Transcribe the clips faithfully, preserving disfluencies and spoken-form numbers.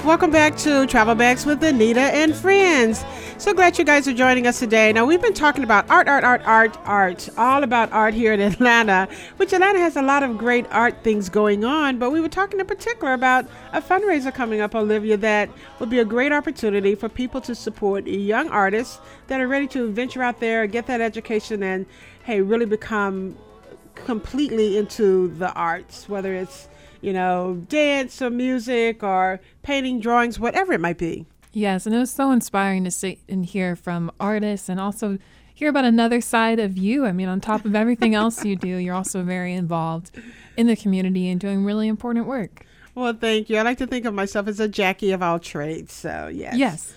Welcome back to Travel Bags with Anita and Friends. So glad you guys are joining us today. Now, we've been talking about art, art, art, art, art, all about art here in Atlanta, which Atlanta has a lot of great art things going on, but we were talking in particular about a fundraiser coming up, Olivia, that would be a great opportunity for people to support young artists that are ready to venture out there, get that education, and, hey, really become completely into the arts, whether it's, you know, dance or music or painting, drawings, whatever it might be. Yes, and it was so inspiring to sit and hear from artists and also hear about another side of you. I mean, on top of everything else you do, you're also very involved in the community and doing really important work. Well, thank you. I like to think of myself as a Jackie of all trades, so yes. Yes.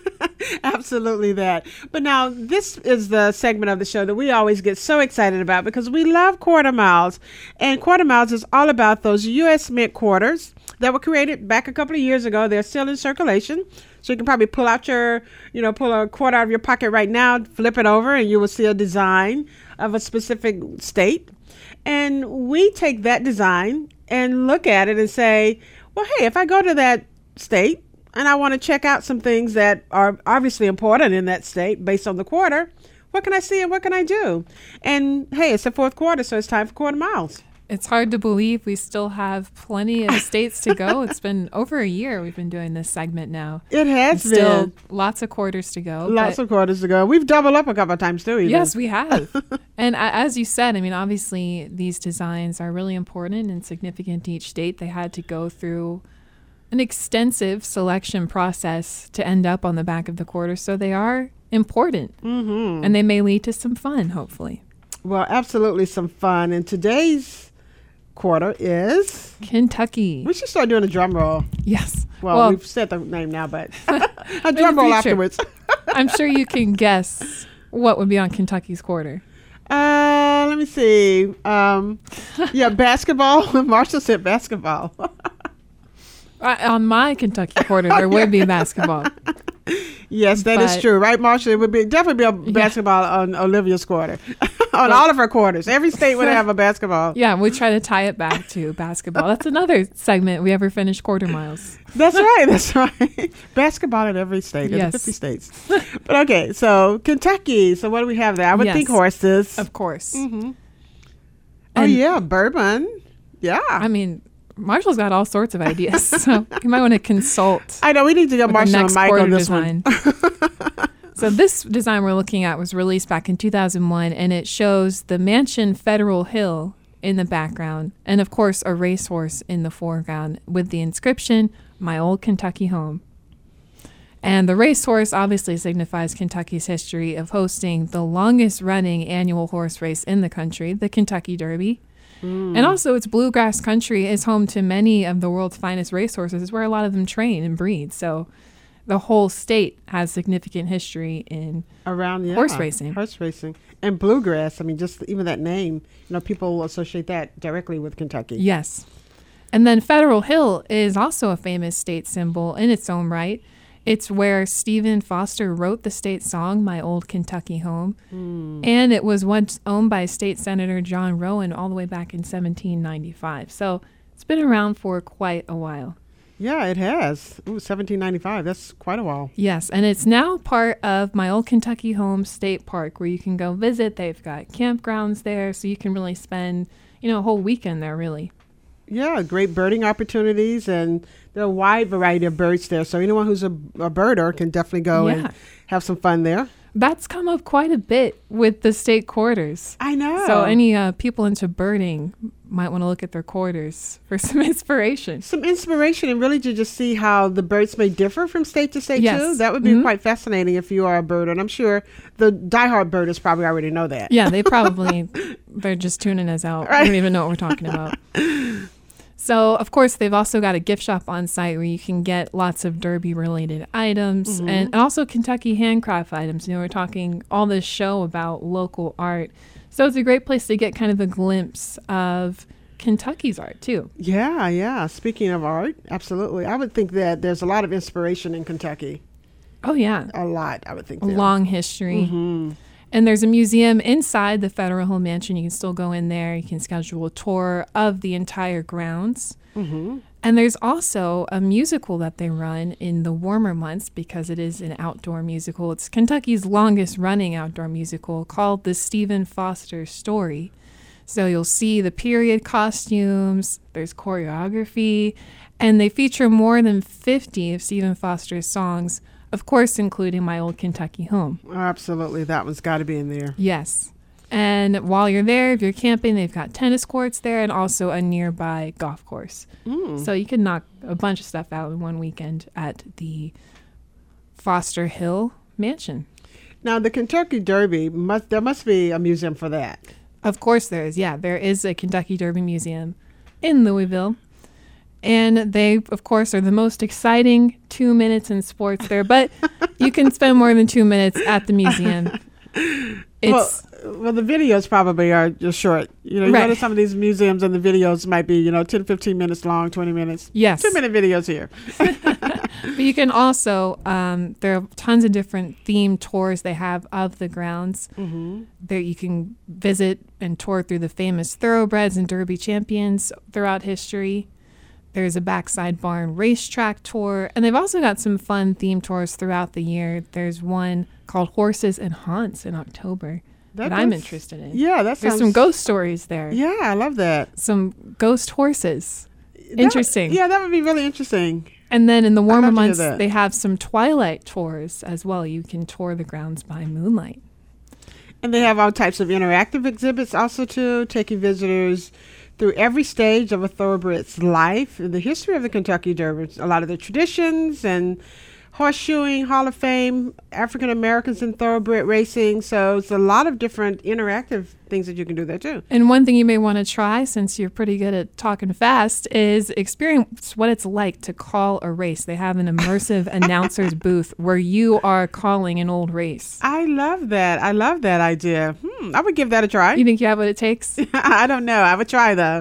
Absolutely that. But now this is the segment of the show that we always get so excited about because we love quarter miles. And quarter miles is all about those U S Mint quarters that were created back a couple of years ago. They're still in circulation. So you can probably pull out your, you know, pull a quarter out of your pocket right now, flip it over, and you will see a design of a specific state. And we take that design and look at it and say, well, hey, if I go to that state and I want to check out some things that are obviously important in that state based on the quarter, what can I see and what can I do? And hey, it's the fourth quarter, so it's time for quarter miles. It's hard to believe we still have plenty of states to go. It's been over a year we've been doing this segment now. It has and been. Still lots of quarters to go. Lots of quarters to go. We've doubled up a couple of times too, even. Yes, we have. And uh, as you said, I mean, obviously these designs are really important and significant to each state. They had to go through an extensive selection process to end up on the back of the quarter. So they are important. Mm-hmm. And they may lead to some fun, hopefully. Well, absolutely some fun. And today's quarter is Kentucky. We should start doing a drum roll. Yes. Well, well we've said the name now, but a drum roll afterwards. I'm sure you can guess what would be on Kentucky's quarter. Uh, let me see. Um, yeah, basketball. Marshall said basketball. Uh, on my Kentucky quarter, there would be basketball. Yes, that but, is true, right, Marshall? It would be definitely be a basketball yeah. on Olivia's quarter. On all of her quarters. Every state would have a basketball. Yeah, we try to tie it back to basketball. That's another segment. We ever finish quarter miles. That's right. That's right. Basketball in every state. There's yes. fifty states. But okay, so Kentucky. So what do we have there? I would yes. think horses. Of course. Mm-hmm. Oh, yeah. Bourbon. Yeah. I mean, Marshall's got all sorts of ideas. So you might want to consult. I know. We need to get Marshall and Mike on this design. one. So this design we're looking at was released back in two thousand one, and it shows the mansion Federal Hill in the background, and of course a racehorse in the foreground with the inscription, "My Old Kentucky Home." And the racehorse obviously signifies Kentucky's history of hosting the longest running annual horse race in the country, the Kentucky Derby. Mm. And also its bluegrass country is home to many of the world's finest racehorses. It's where a lot of them train and breed. So the whole state has significant history in around yeah, horse racing. Horse racing. And bluegrass. I mean, just even that name, you know, people associate that directly with Kentucky. Yes. And then Federal Hill is also a famous state symbol in its own right. It's where Stephen Foster wrote the state song, My Old Kentucky Home. Mm. And it was once owned by State Senator John Rowan all the way back in seventeen ninety-five. So it's been around for quite a while. Yeah, it has. Ooh, seventeen ninety-five. That's quite a while. Yes, and it's now part of My Old Kentucky Home State Park where you can go visit. They've got campgrounds there, so you can really spend, you know, a whole weekend there, really. Yeah, great birding opportunities, and there are a wide variety of birds there. So anyone who's a, a birder can definitely go yeah. and have some fun there. That's come up quite a bit with the state quarters. I know. So any uh, people into birding might want to look at their quarters for some inspiration. Some inspiration, and really to just see how the birds may differ from state to state, yes. too. That would be mm-hmm. quite fascinating if you are a birder. And I'm sure the diehard birders probably already know that. Yeah, they probably, they're just tuning us out. Right. We don't even know what we're talking about. So, of course, they've also got a gift shop on site where you can get lots of Derby-related items mm-hmm. and, and also Kentucky handcraft items. You know, we're talking all this show about local art. So it's a great place to get kind of a glimpse of Kentucky's art, too. Yeah, yeah. Speaking of art, absolutely. I would think that there's a lot of inspiration in Kentucky. Oh, yeah. A lot, I would think. A there. long history. Mm-hmm. And there's a museum inside the Federal Hill Mansion. You can still go in there. You can schedule a tour of the entire grounds. Mm-hmm. And there's also a musical that they run in the warmer months because it is an outdoor musical. It's Kentucky's longest running outdoor musical called The Stephen Foster Story. So you'll see the period costumes, there's choreography, and they feature more than fifty of Stephen Foster's songs, of course, including My Old Kentucky Home. Oh, absolutely. That one's got to be in there. Yes. And while you're there, if you're camping, they've got tennis courts there and also a nearby golf course. Mm. So you can knock a bunch of stuff out in one weekend at the Foster Hill Mansion. Now, the Kentucky Derby, must there must be a museum for that. Of course there is. Yeah, there is a Kentucky Derby Museum in Louisville. And they, of course, are the most exciting two minutes in sports there. But you can spend more than two minutes at the museum. It's... Well, Well, the videos probably are just short. You know, you right. go to some of these museums and the videos might be, you know, ten, fifteen minutes long, twenty minutes. Yes. Two minute videos here. But you can also, um, there are tons of different themed tours they have of the grounds. Mm-hmm. There you can visit and tour through the famous thoroughbreds and Derby champions throughout history. There's a backside barn racetrack tour. And they've also got some fun themed tours throughout the year. There's one called Horses and Haunts in October. That, that I'm interested in. Yeah, that sounds... There's some ghost stories there. Yeah, I love that. Some ghost horses. That interesting. Would, yeah, that would be really interesting. And then in the warmer months, they have some twilight tours as well. You can tour the grounds by moonlight. And they have all types of interactive exhibits also, too, taking visitors through every stage of a thoroughbred's life, the history of the Kentucky Derby, a lot of the traditions and horseshoeing, Hall of Fame, African Americans in thoroughbred racing. So it's a lot of different interactive things that you can do there too. And one thing you may want to try, since you're pretty good at talking fast, is experience what it's like to call a race. They have an immersive announcer's booth where you are calling an old race. I love that. I love that idea. Hmm, I would give that a try. You think you have what it takes? I don't know. I would try though.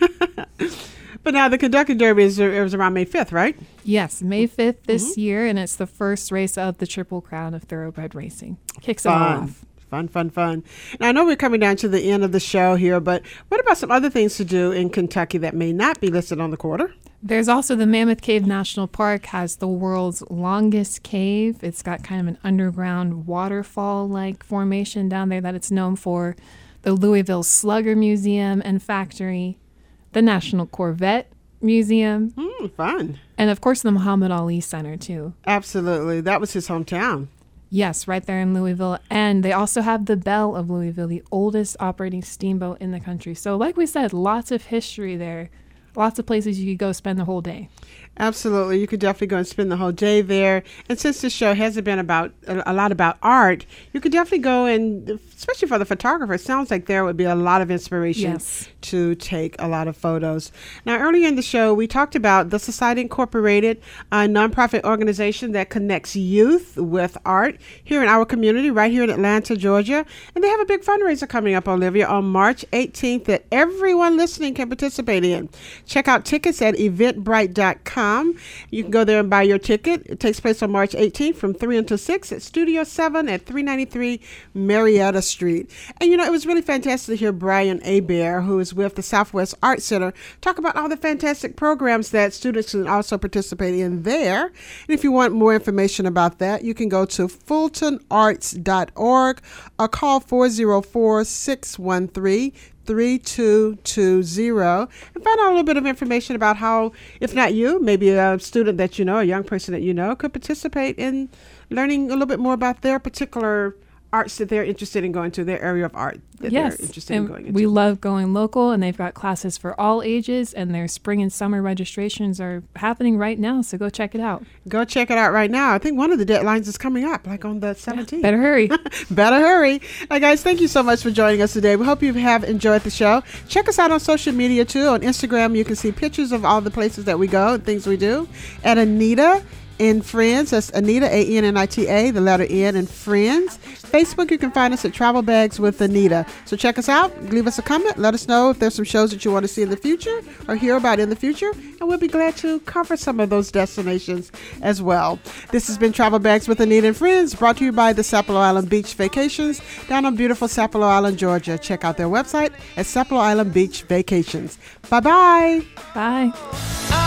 But now the Kentucky Derby is it was around May fifth, right? Yes, May fifth this mm-hmm. year, and it's the first race of the Triple Crown of thoroughbred racing. Kicks fun. it all off. Fun, fun, fun. Now, I know we're coming down to the end of the show here, but what about some other things to do in Kentucky that may not be listed on the quarter? There's also the Mammoth Cave National Park, has the world's longest cave. It's got kind of an underground waterfall-like formation down there that it's known for. The Louisville Slugger Museum and Factory. The National Corvette Museum. Mm, fun. And, of course, the Muhammad Ali Center, too. Absolutely. That was his hometown. Yes, right there in Louisville. And they also have the Belle of Louisville, the oldest operating steamboat in the country. So, like we said, lots of history there. Lots of places you could go spend the whole day. Absolutely. You could definitely go and spend the whole day there. And since this show hasn't been about a, a lot about art, you could definitely go and, especially for the photographer, it sounds like there would be a lot of inspiration yes. to take a lot of photos. Now, earlier in the show, we talked about the Society Incorporated, a nonprofit organization that connects youth with art here in our community, right here in Atlanta, Georgia. And they have a big fundraiser coming up, Olivia, on March eighteenth that everyone listening can participate in. Check out tickets at eventbrite dot com. You can go there and buy your ticket. It takes place on March eighteenth from three until six at Studio seven at three ninety-three Marietta Street. And, you know, it was really fantastic to hear Brian Hebert, who is with the Southwest Art Center, talk about all the fantastic programs that students can also participate in there. And if you want more information about that, you can go to fulton arts dot org or call four oh four, six one three, three two two zero and find out a little bit of information about how, if not you, maybe a student that you know, a young person that you know, could participate in learning a little bit more about their particular arts that they're interested in going to, their area of art that yes. they're interested and in going into. We love going local, and they've got classes for all ages, and their spring and summer registrations are happening right now, so go check it out. Go check it out right now. I think one of the deadlines is coming up, like on the seventeenth. Yeah, better hurry. Better hurry. Hey, guys, thank you so much for joining us today. We hope you have enjoyed the show. Check us out on social media, too. On Instagram, you can see pictures of all the places that we go and things we do. At Anita and Friends, that's Anita, A N N I T A, the letter N, and Friends. Facebook, you can find us at Travel Bags with Anita. So check us out, leave us a comment, let us know if there's some shows that you want to see in the future or hear about in the future, and we'll be glad to cover some of those destinations as well. This has been Travel Bags with Anita and Friends, brought to you by the Sapelo Island Beach Vacations down on beautiful Sapelo Island, Georgia. Check out their website at Sapelo Island Beach Vacations. Bye-bye. Bye.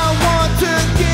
want to give